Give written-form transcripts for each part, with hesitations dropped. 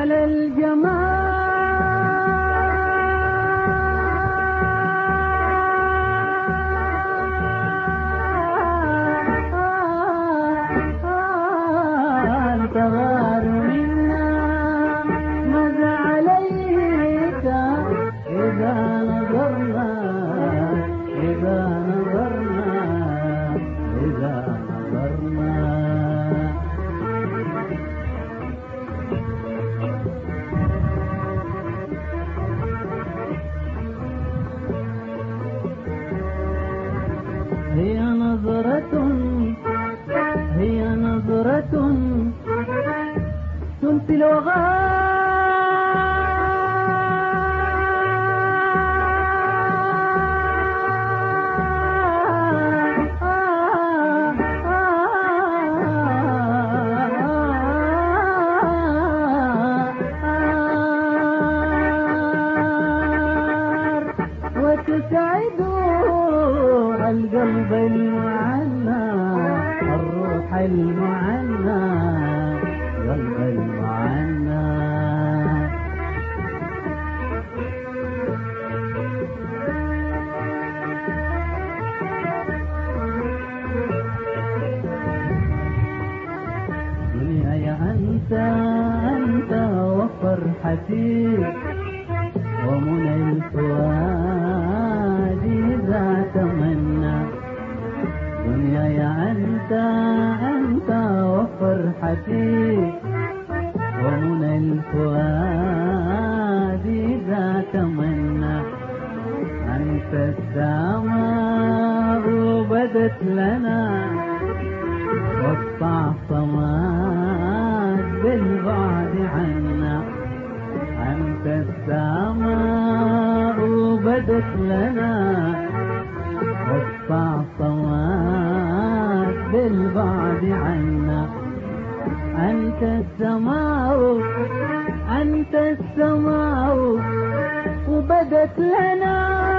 على الجمال تغار منا ماذا عليك إذا نظرنا إذا نظرنا إذا نظرنا هي نظرة تنسي وتسعد القلب المعنى الروح المعنى قلب المعنى دنياي أنت وفرحتي ومنى الفؤاد إذا تمنى دنياي أنت وفرحتي ومنى الفؤاد إذا تمنى أنت السماء بدت لنا والصعصمات بالبعد عنا أنت السماء بدت لنا والصعصمات بالبعد عنا أنت السماء وبدت لنا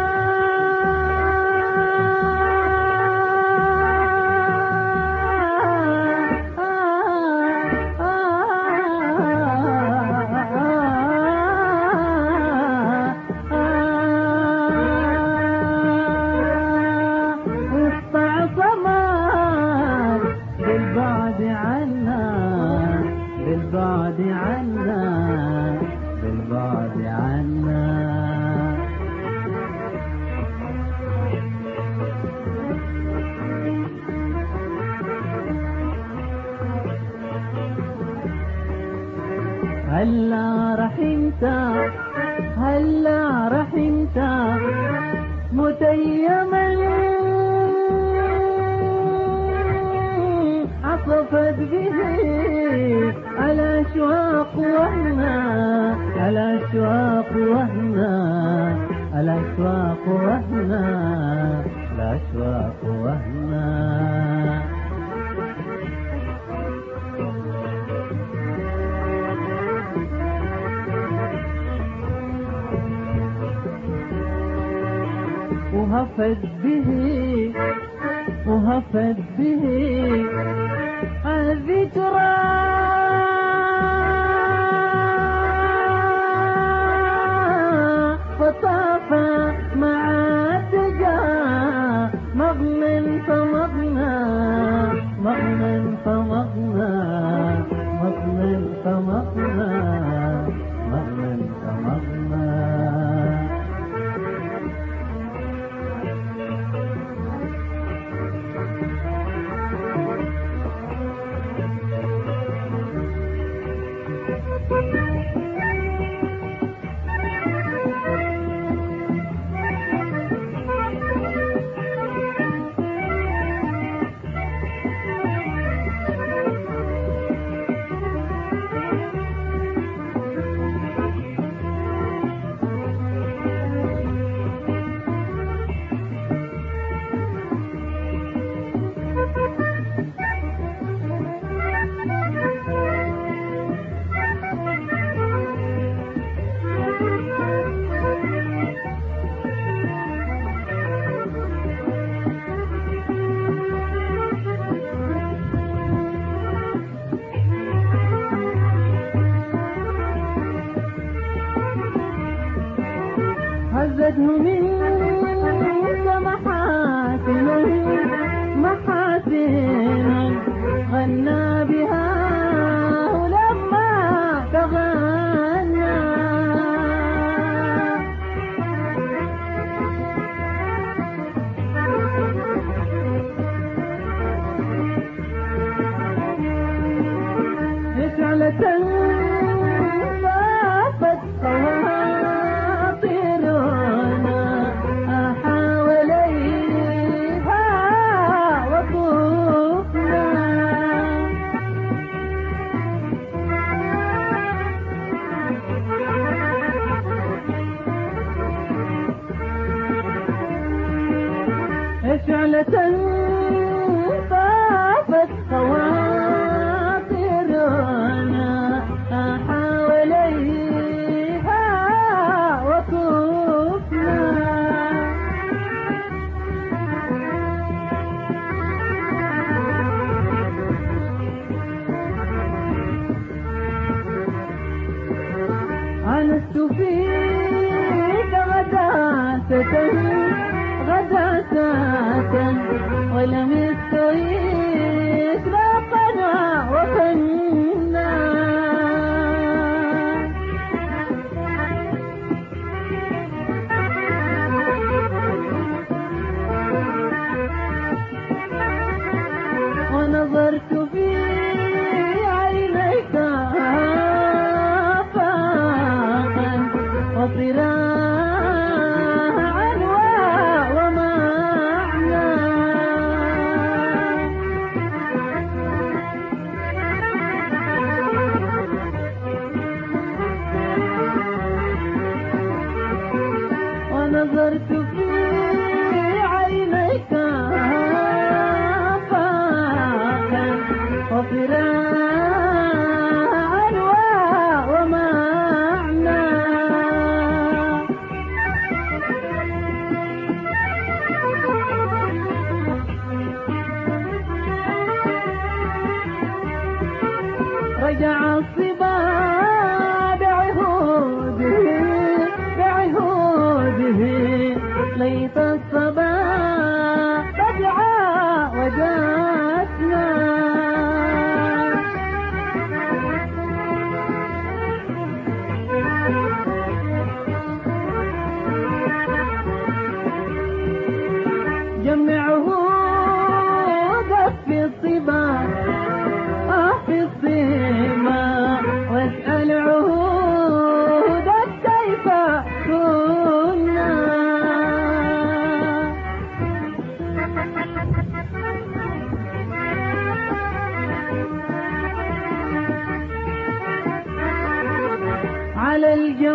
بالبعد عنا هلا رحمت متيما عصفت به الأشواق وهنا الأشواق وهنا الأشواق وهنا الأشواق وهنا وهفت به الذكرى فطاف مع الدجى مغنى فمغنى مغنى فمغنى مغنى فمغنى مغنى فمغنى زادته منك محاسنا محاسنا غنى بها ولما تغنى فعلة طافت خواطرنا حواليها وطفنا فعلة طافت خواطرنا حواليها وطفنا أنست فيك غداسة ولم يستويك ربنا وكنا ونظرت في عينيك آفاقا وصراعا ومعنى ونظرت في عينيك آفاقا وصراعا ومعنى رجع الصبا بعهوده ليت الصبا رجع وجاتنا جمعه في الصبا في الصبا واسأل عهودك كيف كنا على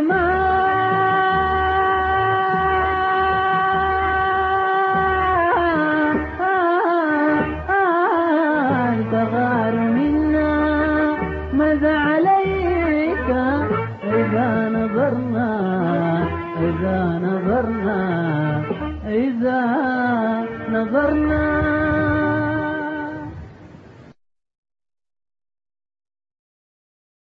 الجمال تغار منا ماذا عليك إذا نظرنا إذا نظرنا